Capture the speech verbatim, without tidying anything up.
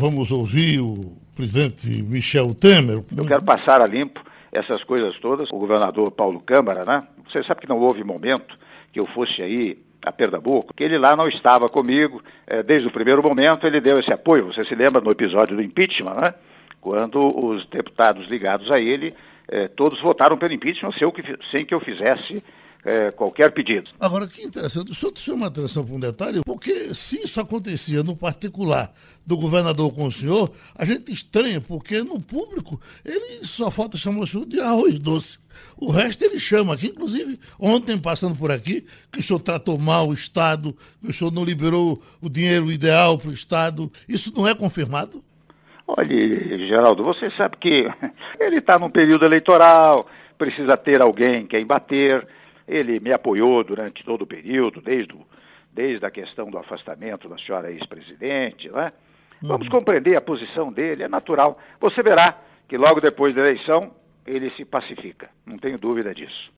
vamos ouvir o presidente Michel Temer. Eu quero passar a limpo essas coisas todas. O governador Paulo Câmara, né? Você sabe que não houve momento que eu fosse aí a Pernambuco, que ele lá não estava comigo. É, desde o primeiro momento ele deu esse apoio. Você se lembra no episódio do impeachment, né? Quando os deputados ligados a ele, é, todos votaram pelo impeachment sem que, sem que eu fizesse É, qualquer pedido. Agora, que interessante, o senhor chama a atenção para um detalhe, porque se isso acontecia no particular do governador com o senhor, a gente estranha, porque no público ele só falta chamar o senhor de arroz doce. O resto ele chama aqui, inclusive ontem passando por aqui, que o senhor tratou mal o Estado, que o senhor não liberou o dinheiro ideal para o Estado. Isso não é confirmado? Olha, Geraldo, você sabe que ele está num período eleitoral, precisa ter alguém quem bater. Ele me apoiou durante todo o período, desde, o, desde a questão do afastamento da senhora ex-presidente, né? Uhum. Vamos compreender a posição dele, é natural. Você verá que logo depois da eleição ele se pacifica, não tenho dúvida disso.